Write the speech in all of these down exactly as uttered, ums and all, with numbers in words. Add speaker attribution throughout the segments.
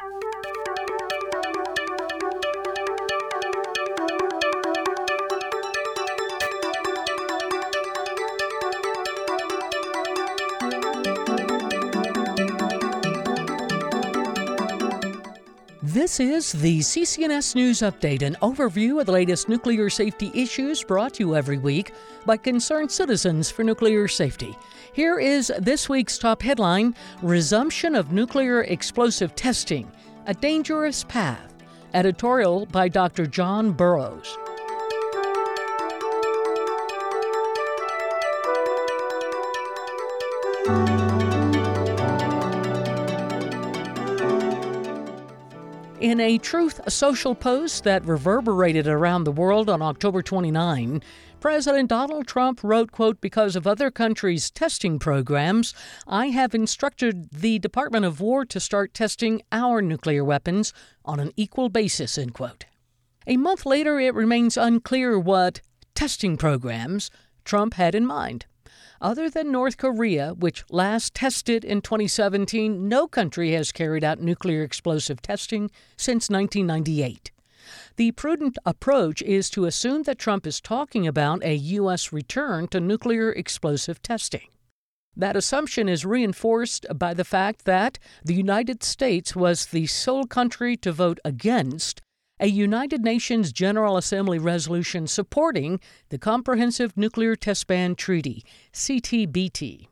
Speaker 1: This is the C C N S News Update, an overview of the latest nuclear safety issues brought to you every week by concerned citizens for nuclear safety. Here is this week's top headline: Resumption of Nuclear Explosive Testing, a Dangerous Path. Editorial by Doctor John Burroughs. In a Truth Social post that reverberated around the world on October twenty-ninth, President Donald Trump wrote, quote, "Because of other countries' testing programs, I have instructed the Department of War to start testing our nuclear weapons on an equal basis," end quote. A month later, it remains unclear what testing programs Trump had in mind. Other than North Korea, which last tested in twenty seventeen, no country has carried out nuclear explosive testing since nineteen ninety-eight. The prudent approach is to assume that Trump is talking about a U S return to nuclear explosive testing. That assumption is reinforced by the fact that the United States was the sole country to vote against a United Nations General Assembly resolution supporting the Comprehensive Nuclear Test Ban Treaty, C T B T.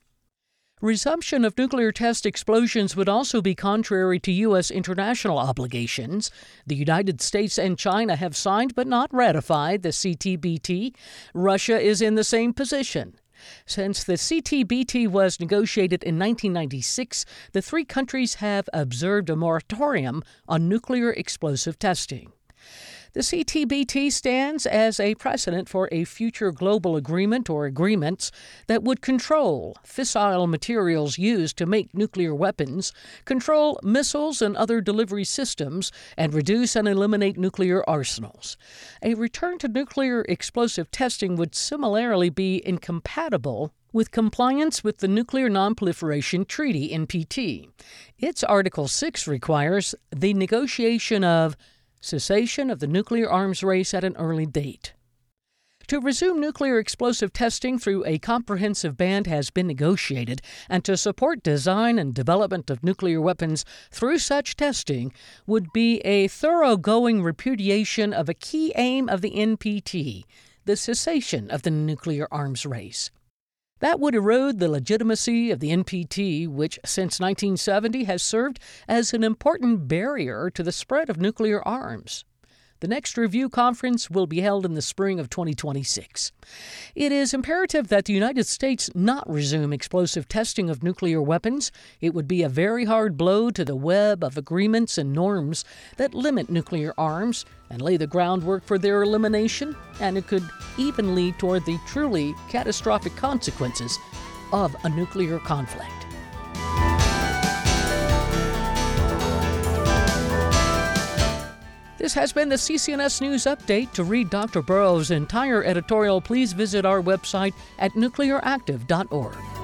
Speaker 1: Resumption of nuclear test explosions would also be contrary to U S international obligations. The United States and China have signed but not ratified the C T B T. Russia is in the same position. Since the C T B T was negotiated in nineteen ninety-six, the three countries have observed a moratorium on nuclear explosive testing. The C T B T stands as a precedent for a future global agreement or agreements that would control fissile materials used to make nuclear weapons, control missiles and other delivery systems, and reduce and eliminate nuclear arsenals. A return to nuclear explosive testing would similarly be incompatible with compliance with the Nuclear Nonproliferation Treaty, N P T. Its Article six requires the negotiation of cessation of the nuclear arms race at an early date. To resume nuclear explosive testing through a comprehensive ban has been negotiated, and to support design and development of nuclear weapons through such testing would be a thoroughgoing repudiation of a key aim of the N P T, the cessation of the nuclear arms race. That would erode the legitimacy of the N P T, which since nineteen seventy has served as an important barrier to the spread of nuclear arms. The next review conference will be held in the spring of twenty twenty-six. It is imperative that the United States not resume explosive testing of nuclear weapons. It would be a very hard blow to the web of agreements and norms that limit nuclear arms and lay the groundwork for their elimination, and it could even lead toward the truly catastrophic consequences of a nuclear conflict. This has been the C C N S News Update. To read Doctor Burroughs' entire editorial, please visit our website at nuclear active dot org.